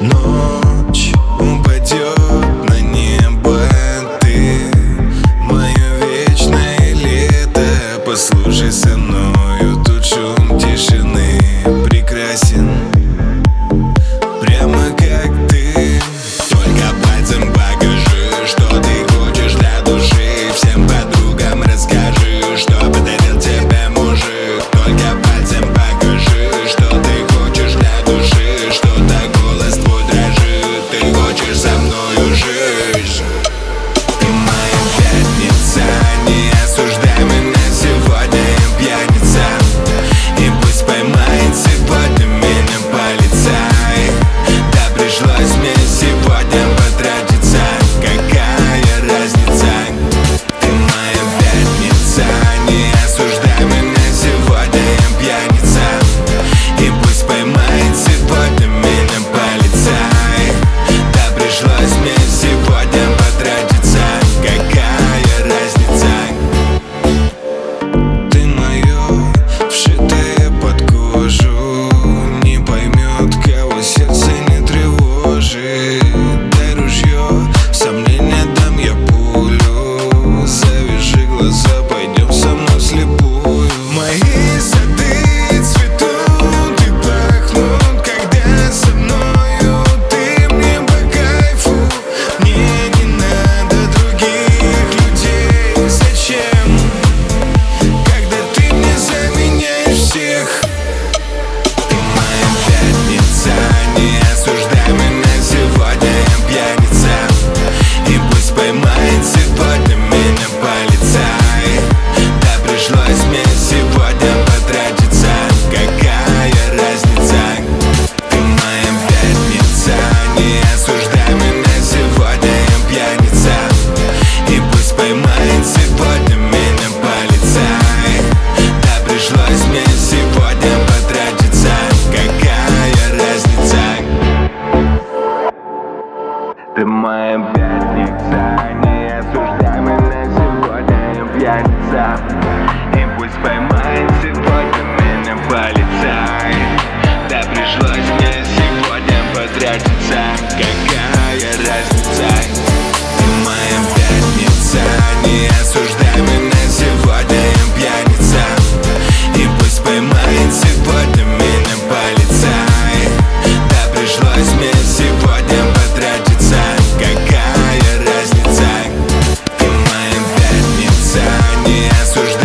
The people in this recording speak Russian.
Ночь упадет на небо, ты мое вечное лето. Послушай со мною, тут шум тишины прекрасен, прямо как ты. Только пальцем покажи, что ты хочешь для души. Всем подругам расскажи, что подарил тебе мужик. Только пальцем покажи, что ты хочешь для души. Что-то голос твой дрожит, ты хочешь со мною жить. Ты моя пятница, не осуждай меня сегодня, я пьяница. И пусть поймает сегодня меня полицай. Да пришлось мне сегодня потратиться, какая разница. Ты моя пятница, не осуждай меня сегодня, я пьяница. И пусть поймает сегодня меня полицай. Да пришлось мне сегодня потратиться, какая разница. Ты мое, вшитое под кожу, не поймет, кого сердце не тревожит. Дай ружье, сомнения дам я пулю. Завяжи глаза, пойдем со мной вслепую. Мои сады цветут и пахнут, когда со мною ты мне по кайфу. Мне не надо других людей. Зачем, когда ты мне заменяешь всех? Ты моя пятница, не осуждай меня сегодня, я пьяница. И пусть поймает сегодня меня полицай. Да пришлось мне сегодня потратиться, какая разница. Ты моя пятница, не осуждай меня сегодня, я пьяница. И пусть поймает сегодня меня полицай. Да пришлось мне сегодня потратиться, какая разница. Ты моя пятница, не осуждай меня сегодня, я пьяница. И пусть поймает сегодня меня полицай. Да пришлось мне сегодня потратиться, какая разница. Ты моя пятница, не осуждай меня сегодня, я пьяница. И пусть поймает сегодня меня полицай. Да пришлось мне сегодня потратиться, какая разница. Ты моя пятница, не осуждай